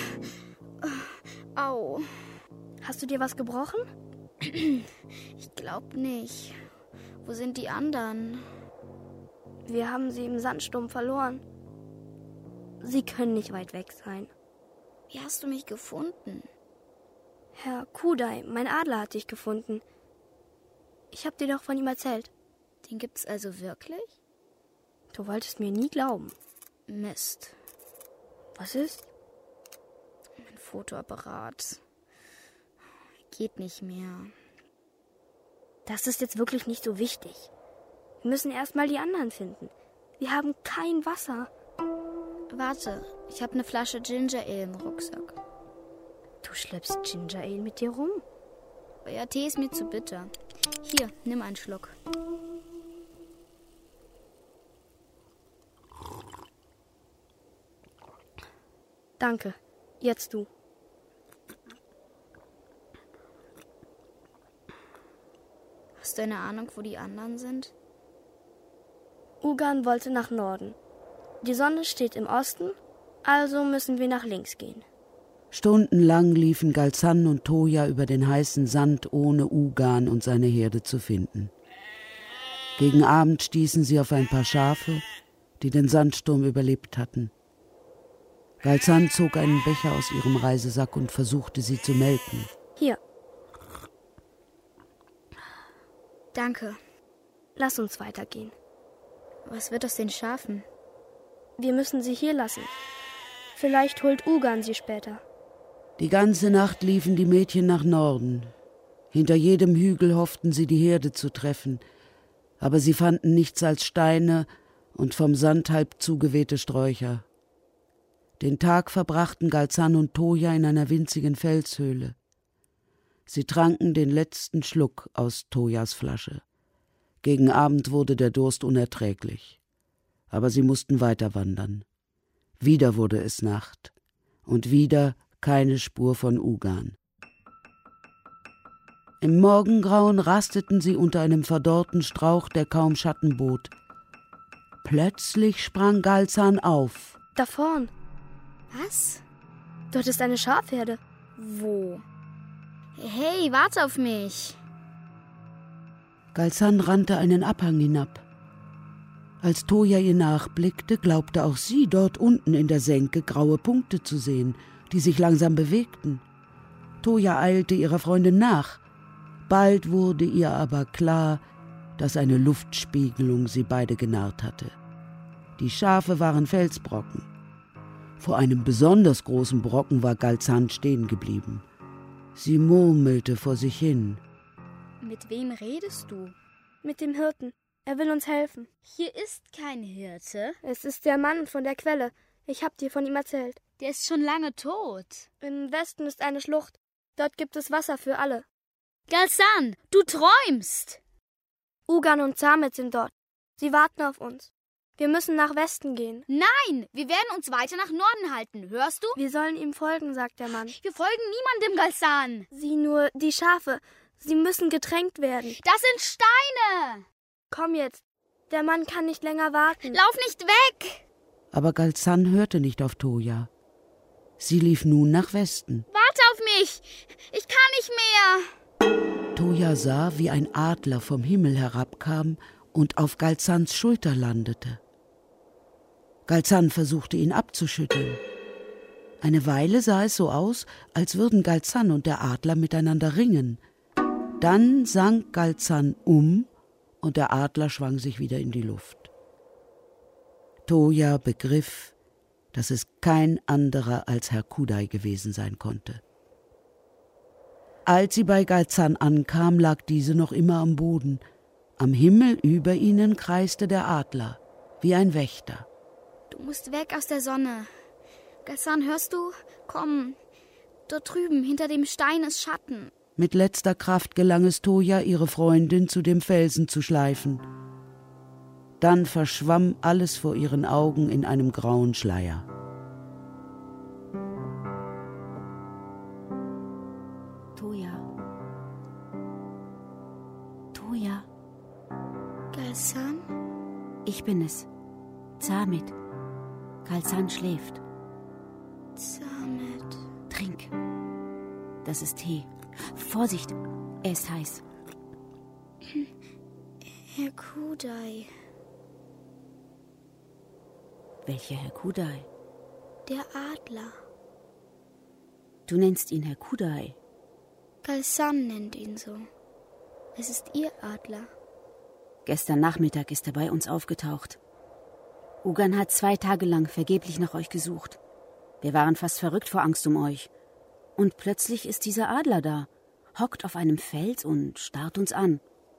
Au. hast du dir was gebrochen? Ich glaub nicht. Wo sind die anderen? Wir haben sie im Sandsturm verloren. Sie können nicht weit weg sein. Wie hast du mich gefunden? Herr Kudai, mein Adler hat dich gefunden. Ich hab dir doch von ihm erzählt. Den gibt's also wirklich? Du wolltest mir nie glauben. Mist. Was ist? Mein Fotoapparat. Geht nicht mehr. Das ist jetzt wirklich nicht so wichtig. Wir müssen erst mal die anderen finden. Wir haben kein Wasser. Warte, ich habe eine Flasche Ginger Ale im Rucksack. Du schleppst Ginger Ale mit dir rum? Euer Tee ist mir zu bitter. Hier, nimm einen Schluck. Danke. Jetzt du. Hast du eine Ahnung, wo die anderen sind? Ugan wollte nach Norden. Die Sonne steht im Osten, also müssen wir nach links gehen. Stundenlang liefen Galzan und Toja über den heißen Sand, ohne Ugan und seine Herde zu finden. Gegen Abend stießen sie auf ein paar Schafe, die den Sandsturm überlebt hatten. Galzan zog einen Becher aus ihrem Reisesack und versuchte, sie zu melken. Hier. Danke. Lass uns weitergehen. Was wird aus den Schafen? Wir müssen sie hier lassen. Vielleicht holt Ugan sie später. Die ganze Nacht liefen die Mädchen nach Norden. Hinter jedem Hügel hofften sie, die Herde zu treffen. Aber sie fanden nichts als Steine und vom Sand halb zugewehte Sträucher. Den Tag verbrachten Galzan und Toja in einer winzigen Felshöhle. Sie tranken den letzten Schluck aus Tojas Flasche. Gegen Abend wurde der Durst unerträglich. Aber sie mussten weiter wandern. Wieder wurde es Nacht. Und wieder keine Spur von Ugan. Im Morgengrauen rasteten sie unter einem verdorrten Strauch, der kaum Schatten bot. Plötzlich sprang Galzan auf. Da vorn. Was? Dort ist eine Schafherde. Wo? Hey, warte auf mich. Galzan rannte einen Abhang hinab. Als Toja ihr nachblickte, glaubte auch sie, dort unten in der Senke graue Punkte zu sehen, die sich langsam bewegten. Toja eilte ihrer Freundin nach. Bald wurde ihr aber klar, dass eine Luftspiegelung sie beide genarrt hatte. Die Schafe waren Felsbrocken. Vor einem besonders großen Brocken war Galzan stehen geblieben. Sie murmelte vor sich hin. Mit wem redest du? Mit dem Hirten. Er will uns helfen. Hier ist kein Hirte. Es ist der Mann von der Quelle. Ich hab dir von ihm erzählt. Der ist schon lange tot. Im Westen ist eine Schlucht. Dort gibt es Wasser für alle. Galzan, du träumst! Ugan und Zamet sind dort. Sie warten auf uns. Wir müssen nach Westen gehen. Nein, wir werden uns weiter nach Norden halten. Hörst du? Wir sollen ihm folgen, sagt der Mann. Wir folgen niemandem, Galzan. Sieh nur, die Schafe. Sie müssen getränkt werden. Das sind Steine. Komm jetzt. Der Mann kann nicht länger warten. Lauf nicht weg. Aber Galzan hörte nicht auf Toja. Sie lief nun nach Westen. Warte auf mich! Ich kann nicht mehr! Toja sah, wie ein Adler vom Himmel herabkam und auf Galzans Schulter landete. Galzan versuchte, ihn abzuschütteln. Eine Weile sah es so aus, als würden Galzan und der Adler miteinander ringen. Dann sank Galzan um und der Adler schwang sich wieder in die Luft. Toja begriff, dass es kein anderer als Herr Kudai gewesen sein konnte. Als sie bei Galzan ankam, lag diese noch immer am Boden. Am Himmel über ihnen kreiste der Adler, wie ein Wächter. Du musst weg aus der Sonne. Galzan, hörst du? Komm. Dort drüben, hinter dem Stein ist Schatten. Mit letzter Kraft gelang es Toja, ihre Freundin zu dem Felsen zu schleifen. Dann verschwamm alles vor ihren Augen in einem grauen Schleier. Toja. Toja. Galzan? Ich bin es. Zamit. Galzan schläft. Zamit. Trink. Das ist Tee. Vorsicht, er ist heiß. Herr Kudai. Welcher Herr Kudai? Der Adler. Du nennst ihn Herr Kudai. Galzan nennt ihn so. Es ist ihr Adler. Gestern Nachmittag ist er bei uns aufgetaucht. Ugan hat zwei Tage lang vergeblich nach euch gesucht. Wir waren fast verrückt vor Angst um euch. Und plötzlich ist dieser Adler da, hockt auf einem Fels und starrt uns an.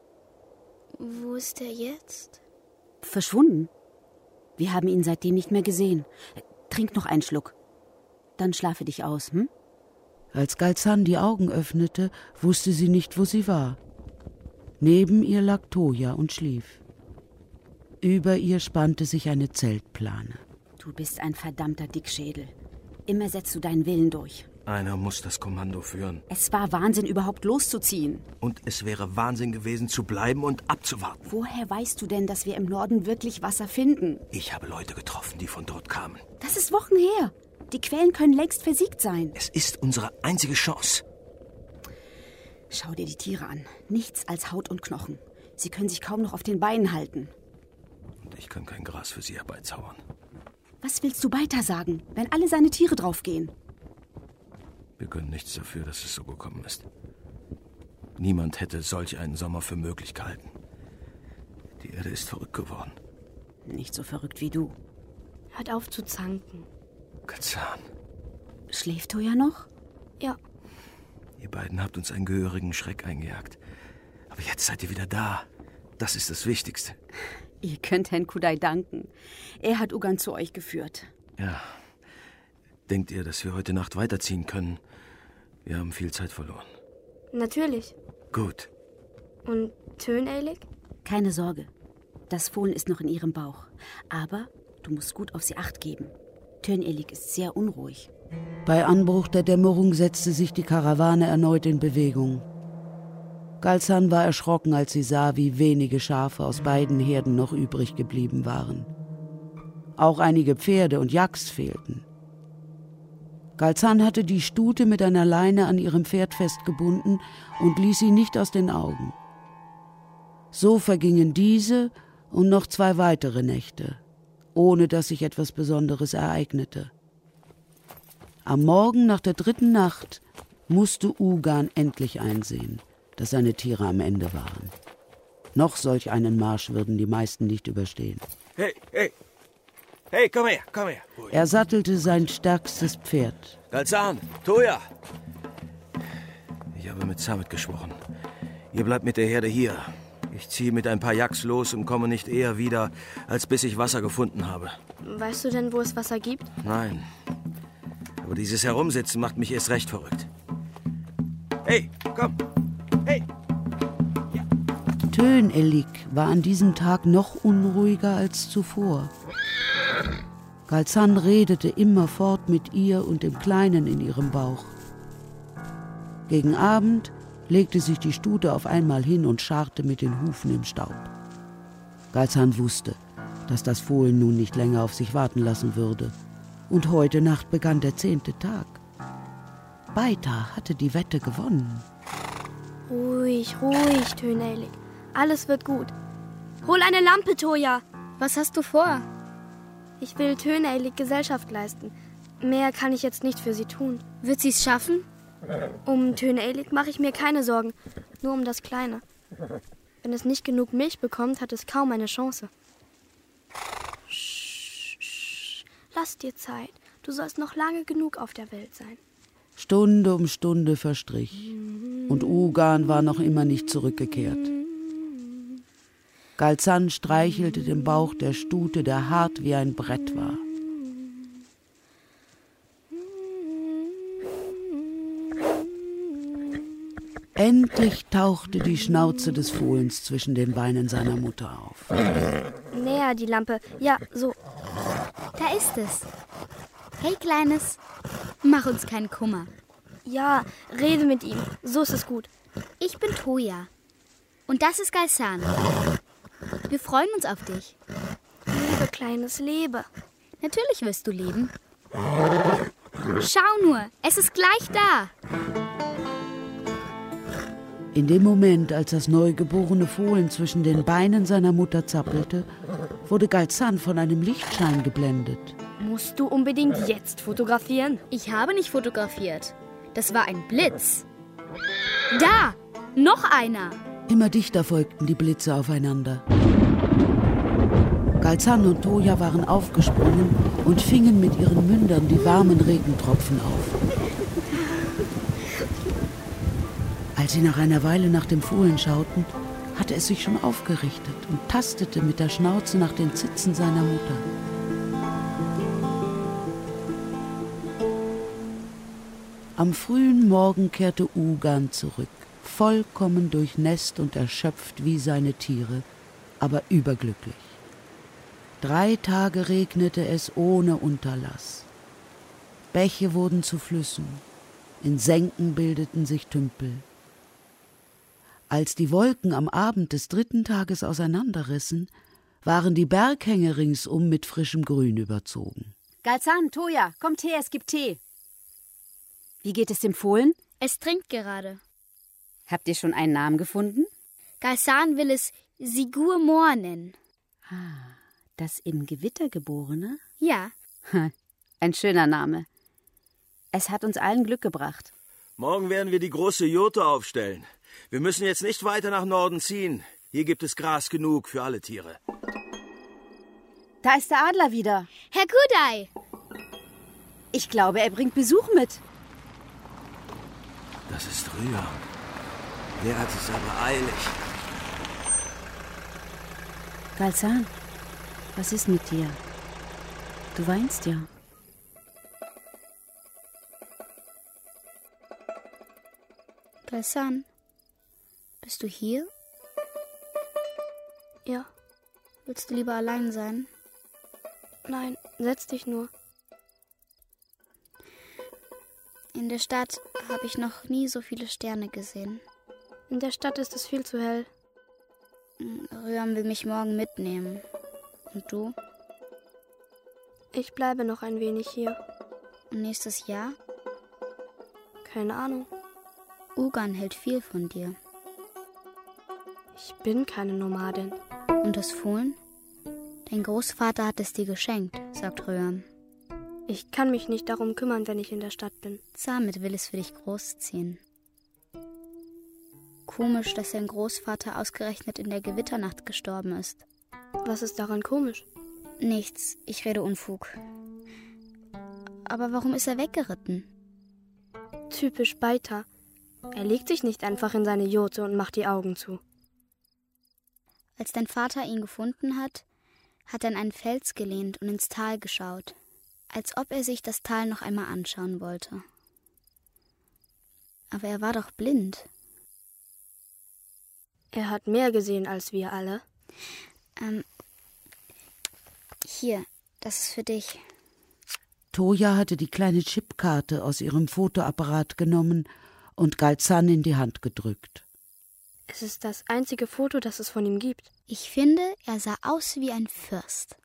Wo ist er jetzt? Verschwunden. Wir haben ihn seitdem nicht mehr gesehen. Trink noch einen Schluck. Dann schlafe dich aus, hm? Als Galzan die Augen öffnete, wusste sie nicht, wo sie war. Neben ihr lag Toja und schlief. Über ihr spannte sich eine Zeltplane. Du bist ein verdammter Dickschädel. Immer setzt du deinen Willen durch. Einer muss das Kommando führen. Es war Wahnsinn, überhaupt loszuziehen. Und es wäre Wahnsinn gewesen, zu bleiben und abzuwarten. Woher weißt du denn, dass wir im Norden wirklich Wasser finden? Ich habe Leute getroffen, die von dort kamen. Das ist Wochen her. Die Quellen können längst versiegt sein. Es ist unsere einzige Chance. Schau dir die Tiere an. Nichts als Haut und Knochen. Sie können sich kaum noch auf den Beinen halten. Und ich kann kein Gras für sie herbeizaubern. Was willst du weiter sagen, wenn alle seine Tiere draufgehen? Wir können nichts dafür, dass es so gekommen ist. Niemand hätte solch einen Sommer für möglich gehalten. Die Erde ist verrückt geworden. Nicht so verrückt wie du. Hört auf zu zanken. Galzan. Schläft Toja noch? Ja. Ihr beiden habt uns einen gehörigen Schreck eingejagt. Aber jetzt seid ihr wieder da. Das ist das Wichtigste. Ihr könnt Herrn Kudai danken. Er hat Ugan zu euch geführt. Ja. Denkt ihr, dass wir heute Nacht weiterziehen können? Wir haben viel Zeit verloren. Natürlich. Gut. Und Töneilig? Keine Sorge. Das Fohlen ist noch in ihrem Bauch. Aber du musst gut auf sie Acht geben. Töneilig ist sehr unruhig. Bei Anbruch der Dämmerung setzte sich die Karawane erneut in Bewegung. Galzan war erschrocken, als sie sah, wie wenige Schafe aus beiden Herden noch übrig geblieben waren. Auch einige Pferde und Yaks fehlten. Galzan hatte die Stute mit einer Leine an ihrem Pferd festgebunden und ließ sie nicht aus den Augen. So vergingen diese und noch zwei weitere Nächte, ohne dass sich etwas Besonderes ereignete. Am Morgen nach der dritten Nacht musste Ugan endlich einsehen, dass seine Tiere am Ende waren. Noch solch einen Marsch würden die meisten nicht überstehen. Hey, hey! Hey, komm her, komm her! Er sattelte sein stärkstes Pferd. Galzan, Toja! Ich habe mit Zamit gesprochen. Ihr bleibt mit der Herde hier. Ich ziehe mit ein paar Yaks los und komme nicht eher wieder, als bis ich Wasser gefunden habe. Weißt du denn, wo es Wasser gibt? Nein. Aber dieses Herumsitzen macht mich erst recht verrückt. Hey, komm! Hey! Ja. Töneilig war an diesem Tag noch unruhiger als zuvor. Galzan redete immerfort mit ihr und dem Kleinen in ihrem Bauch. Gegen Abend legte sich die Stute auf einmal hin und scharrte mit den Hufen im Staub. Galzan wusste, dass das Fohlen nun nicht länger auf sich warten lassen würde. Und heute Nacht begann der zehnte Tag. Beita hatte die Wette gewonnen. Ruhig, ruhig, Tönälig. Alles wird gut. Hol eine Lampe, Toja. Was hast du vor? Ich will Tönälig Gesellschaft leisten. Mehr kann ich jetzt nicht für sie tun. Wird sie es schaffen? Um Tönälig mache ich mir keine Sorgen. Nur um das Kleine. Wenn es nicht genug Milch bekommt, hat es kaum eine Chance. Sch, sch, lass dir Zeit. Du sollst noch lange genug auf der Welt sein. Stunde um Stunde verstrich. Und Ugan war noch immer nicht zurückgekehrt. Galzan streichelte den Bauch der Stute, der hart wie ein Brett war. Endlich tauchte die Schnauze des Fohlens zwischen den Beinen seiner Mutter auf. Näher die Lampe. Ja, so. Da ist es. Hey, Kleines, mach uns keinen Kummer. Ja, rede mit ihm. So ist es gut. Ich bin Toja. Und das ist Galzan. Wir freuen uns auf dich. Lebe, Kleines, lebe. Natürlich wirst du leben. Schau nur, es ist gleich da. In dem Moment, als das neugeborene Fohlen zwischen den Beinen seiner Mutter zappelte, wurde Galzan von einem Lichtschein geblendet. Musst du unbedingt jetzt fotografieren? Ich habe nicht fotografiert. Das war ein Blitz. Da, noch einer. Immer dichter folgten die Blitze aufeinander. Galzan und Toja waren aufgesprungen und fingen mit ihren Mündern die warmen Regentropfen auf. Als sie nach einer Weile nach dem Fohlen schauten, hatte es sich schon aufgerichtet und tastete mit der Schnauze nach den Zitzen seiner Mutter. Am frühen Morgen kehrte Ugan zurück, vollkommen durchnässt und erschöpft wie seine Tiere, aber überglücklich. Drei Tage regnete es ohne Unterlass. Bäche wurden zu Flüssen, in Senken bildeten sich Tümpel. Als die Wolken am Abend des dritten Tages auseinanderrissen, waren die Berghänge ringsum mit frischem Grün überzogen. Galzan, Toja, kommt her, es gibt Tee. Wie geht es dem Fohlen? Es trinkt gerade. Habt ihr schon einen Namen gefunden? Galzan will es Sigur Moor nennen. Ah, das im Gewitter geborene? Ja. Ein schöner Name. Es hat uns allen Glück gebracht. Morgen werden wir die große Jurte aufstellen. Wir müssen jetzt nicht weiter nach Norden ziehen. Hier gibt es Gras genug für alle Tiere. Da ist der Adler wieder. Herr Kudai! Ich glaube, er bringt Besuch mit. Das ist Rühr. Der hat es aber eilig. Galzan, was ist mit dir? Du weinst ja. Galzan, bist du hier? Ja. Willst du lieber allein sein? Nein, setz dich nur. In der Stadt habe ich noch nie so viele Sterne gesehen. In der Stadt ist es viel zu hell. Rührm will mich morgen mitnehmen. Und du? Ich bleibe noch ein wenig hier. Und nächstes Jahr? Keine Ahnung. Ugan hält viel von dir. Ich bin keine Nomadin. Und das Fohlen? Dein Großvater hat es dir geschenkt, sagt Rührm. Ich kann mich nicht darum kümmern, wenn ich in der Stadt bin. Samit will es für dich großziehen. Komisch, dass dein Großvater ausgerechnet in der Gewitternacht gestorben ist. Was ist daran komisch? Nichts, ich rede Unfug. Aber warum ist er weggeritten? Typisch Beita. Er legt sich nicht einfach in seine Jurte und macht die Augen zu. Als dein Vater ihn gefunden hat, hat er an einen Fels gelehnt und ins Tal geschaut, als ob er sich das Tal noch einmal anschauen wollte. Aber er war doch blind. Er hat mehr gesehen als wir alle. Ähm, hier, das ist für dich. Toja hatte die kleine Chipkarte aus ihrem Fotoapparat genommen und Galzan in die Hand gedrückt. Es ist das einzige Foto, das es von ihm gibt. Ich finde, er sah aus wie ein Fürst.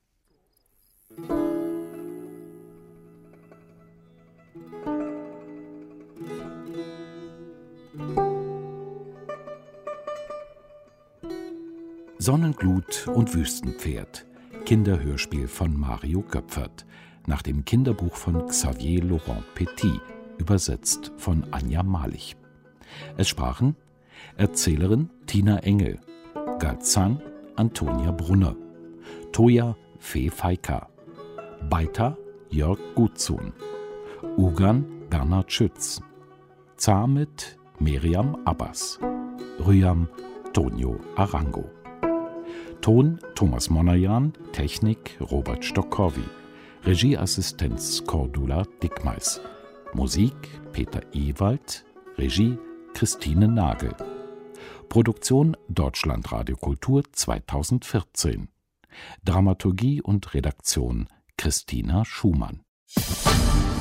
Sonnenglut und Wüstenpferd. Kinderhörspiel von Mario Göpfert. Nach dem Kinderbuch von Xavier Laurent Petit. Übersetzt von Anja Malich. Es sprachen Erzählerin Tina Engel, Galzan Antonia Brunner, Toja Fee Feika, Beita Jörg Gutzun, Ugan Bernhard Schütz, Zamet Miriam Abbas, Rüyam Tonio Arango. Ton Thomas Monajan, Technik Robert Stockorvi, Regieassistenz Cordula Dickmeis, Musik Peter Ewald, Regie Christine Nagel. Produktion Deutschlandradio Kultur zweitausendvierzehn. Dramaturgie und Redaktion Christina Schumann.